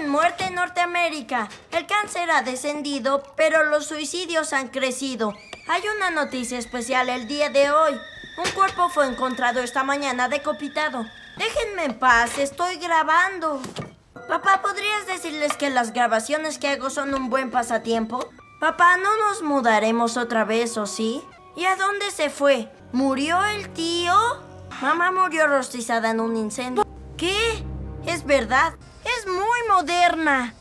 muerte en Norteamérica. El cáncer ha descendido, pero los suicidios han crecido. Hay una noticia especial el día de hoy. Un cuerpo fue encontrado esta mañana decapitado. Déjenme en paz, estoy grabando. Papá, ¿podrías decirles que las grabaciones que hago son un buen pasatiempo? Papá, ¿no nos mudaremos otra vez, o sí? ¿Y a dónde se fue? ¿Murió el tío? Mamá murió rostizada en un incendio. ¿Qué? Es verdad, es muy moderna.